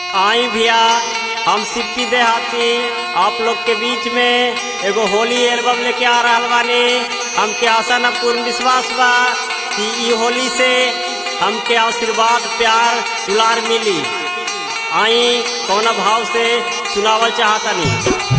आई भैया हम सिप्पी देहाती आप लोग के बीच में एगो होली एल्बम लेके आ रहा बानी। हमके आशा न पूर्ण विश्वास बा कि ई होली से हमके आशीर्वाद प्यार दुलार मिली। आई कौन भाव से सुनावल चाहतनी।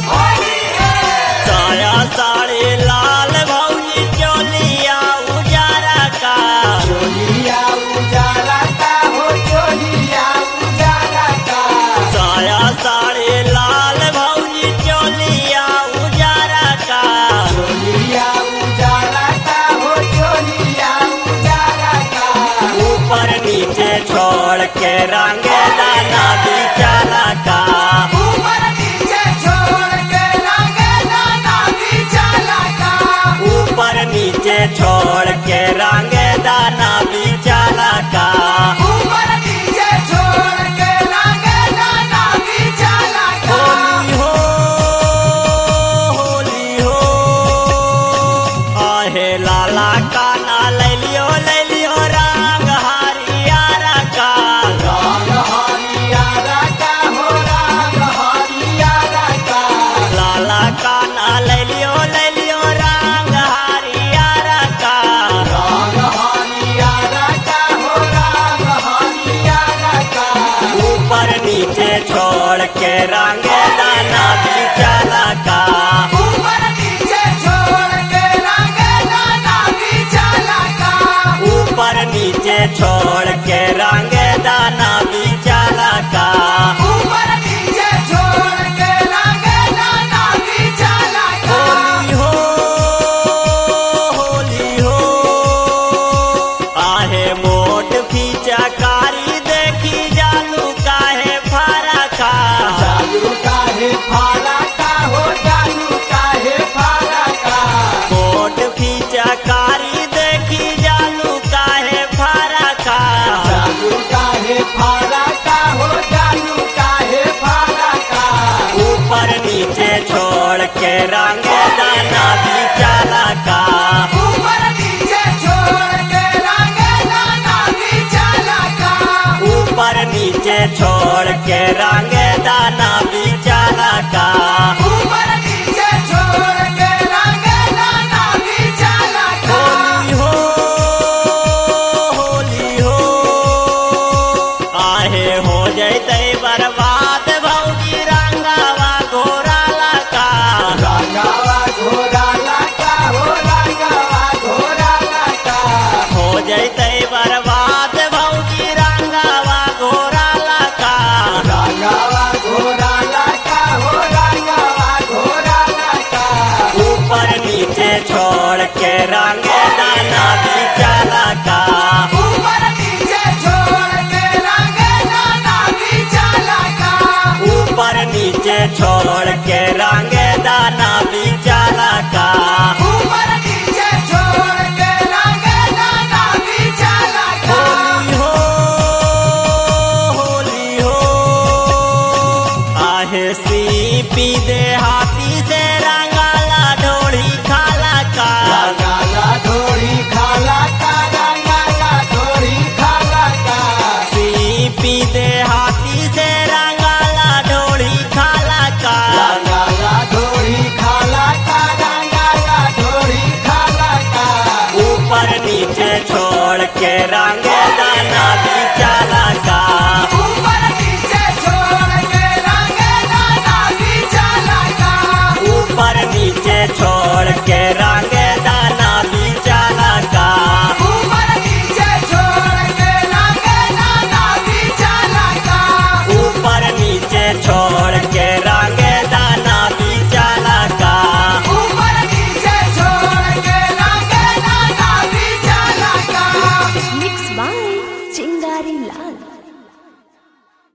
साया साड़ी लाल भौजी चोलिया उजारा का, चोलिया उजाला का हो चोलिया उजाला का। साया साड़ी लाल भौजी चोलिया उजारा का, चोलिया उजाला का हो चोलिया उजाला का। ऊपर नीचे छोड़ के रंगे दाना बिचारा का, ऊपर नीचे छोड़ के रंगे दाना बिचारा का। ऊपर नीचे छोड़ के रंगे दाना बिचारा का। ऊपर नीचे छोड़ के रंगे दाना बिचारा का। होली हो आहे लाला का ना ले लियो रंग हरियारा का। रंग हरियारा का हो रंग हरियारा का। लाला का ना ले लियो रंग हरियारा का। रंग हरियारा का हो रंग हरियारा का। ऊपर नीचे छोड़ के रंगे दाना बिचारा का। ऊपर नीचे छोड़ के रंगे दाना बिचारा का। ऊपर नीचे छोड़ के रंगे दाना बिचारा का। ऊपर नीचे छोड़ के रंगे दाना बिचारा का। होली हो आहे मोट फीचकारी देखी जालू काहे फारा का। जालू काहे फारा का हो जालू काहे फारा का। मोट फीचकारी देखी जालू काहे फारा का। जालू काहे फारा का हो जालू काहे फारा का। ऊपर नीचे छोड़ के रंगे दाना बिचारा का। ऊपर नीचे छोड़ के रंगे दाना बिचारा का। ऊपर नीचे छोड़ के रंगे दाना बिचारा का। ऊपर नीचे छोड़ के रंगे दाना बिचारा का। होली हो आहे हो जैते बर्बाद